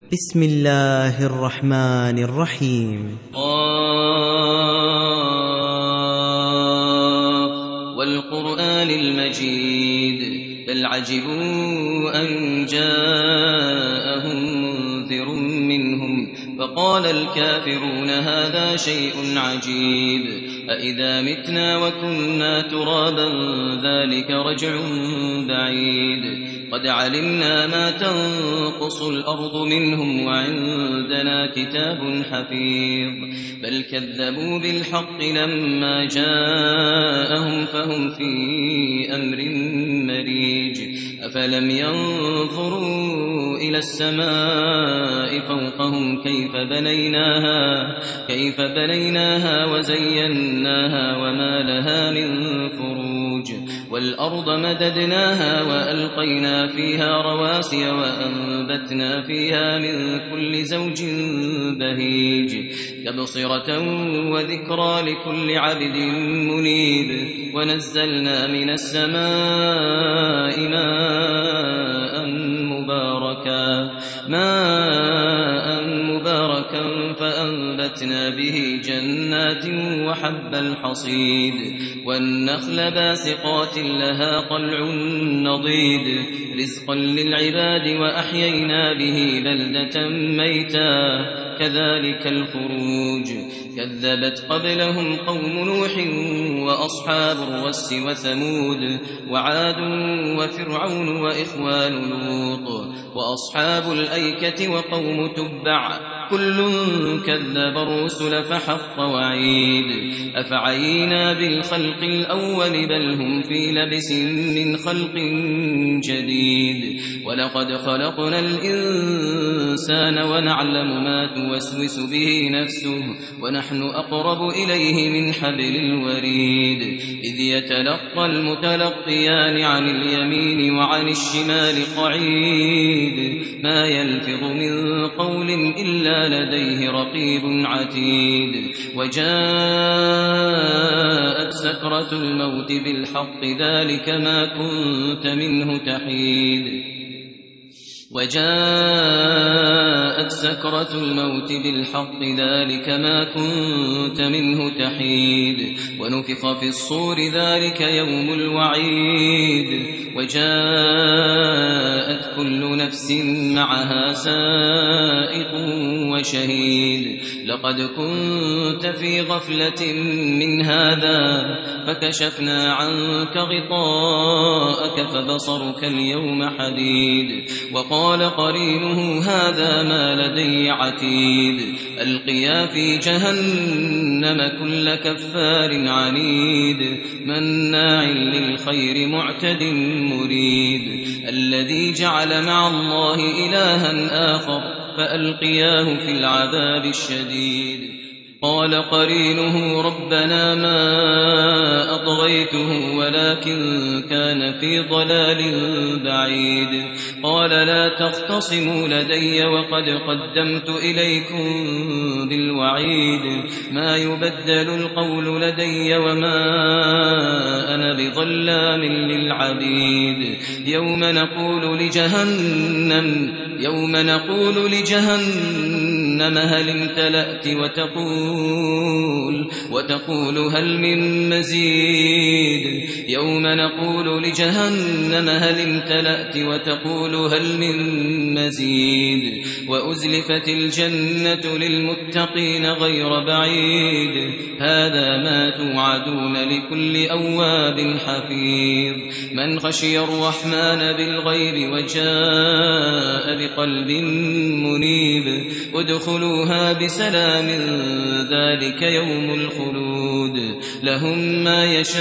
بسم الله الرحمن الرحيم. والقرآن المجيد بل عجبوا أن جاءهم منذر منهم فقال الكافرون هذا شيء عجيب أإذا متنا وكنا ترابا ذلك رجع بعيد قد علمنا ما تنقص الأرض منهم وعندنا كتاب حفيظ بل كذبوا بالحق لما جاءهم فهم في أمر مريج أفلم ينظروا إلى السماء فوقهم كيف بنيناها وزيناها وما لها من فروج والأرض مددناها وألقينا فيها رواسي وأنبتنا فيها من كل زوج بهيج تبصرة وذكرى لكل عبد منيب ونزلنا من السماء ماء مباركا فأنبتنا به جنات وحب الحصيد والنخل باسقات لها طلع نضيد رزقا للعباد وأحيينا به بلدة ميتا كذلك الخروج كذبت قبلهم قوم نوح وأصحاب الرس وثمود وعاد وفرعون وإخوان لوط وأصحاب الأيكة وقوم تبع كل كذب الرسل فحق وعيد أفعينا بالخلق الأول بل هم في لبس من خلق جديد ولقد خلقنا الإنسان ونعلم ما توسوس به نفسه ونحن أقرب إليه من حبل الوريد إذ يتلقى المتلقيان عن اليمين وعن الشمال قعيد ما يلفظ من قول إلا لديه رقيب عتيد وجاءت سكرة الموت بالحق ذلك ما كنت منه تحيد وجاءت سكرة الموت بالحق ذلك ما كنت منه تحيد ونفخ في الصور ذلك يوم الوعيد وجاءت كل نفس معها سائق وشهيد لقد كنت في غفلة من هذا فكشفنا عنك غطاءك فبصرك اليوم حديد وقال قرينه هذا ما لدي عتيد ألقيا في جهنم كل كفار عنيد مناع للخير معتد مريد الذي جعل مع الله إلها آخر فألقياه في العذاب الشديد قال قرينه ربنا ما أطغيته ولكن كان في ضلال بعيد قال لا تختصموا لدي وقد قدمت إليكم بالوعيد ما يبدل القول لدي وما أنا بظلام للعبيد يوم نقول لجهنم هل امتلأت وتقول هل من مزيد يوم نقول لجهنم هل امتلأت وتقول هل من مزيد وأزلفت الجنة للمتقين غير بعيد هذا ما توعدون لكل أواب حفيظ من خشي الرحمن بالغيب وجاء بقلب منيب ادخلوها بسلام ذلك يوم الخلود لهم ما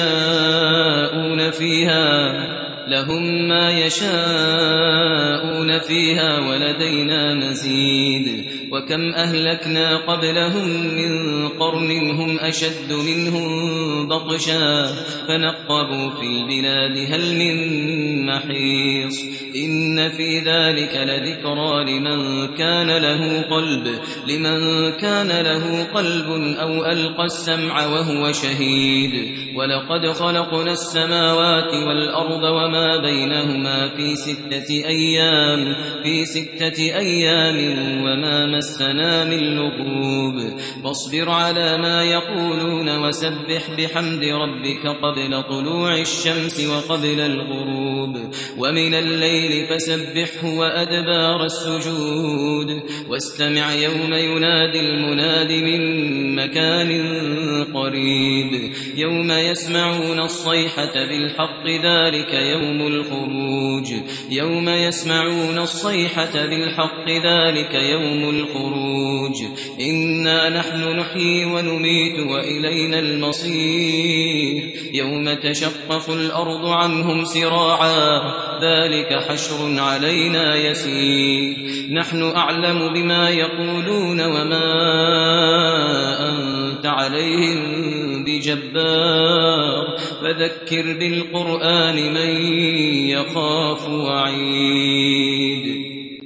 يشاءون فيها ولدينا مزيد وكم أهلكنا قبلهم من قرن هم أشد منهم بطشا فنقبوا في البلاد هل من محيص إن في ذلك لذكرى لمن كان له قلب أو ألقى السمع وهو شهيد ولقد خلقنا السماوات والأرض وما وما بينهما في 6 أيام وما مسنا من لغوب فاصبر على ما يقولون وسبح بحمد ربك قبل طلوع الشمس وقبل الغروب ومن الليل فسبحه وأدبار السجود واستمع يوم ينادي المناد من مكان قريب يوم يسمعون الصيحة بالحق ذلك يوم الخروج إنا نحن نحيي ونميت وإلينا المصير يوم تشقق الأرض عنهم سراعا ذلك حشر علينا يسير نحن أعلم بما يقولون وما أنت عليهم بجبار فذكر بالقرآن من يخاف وعيد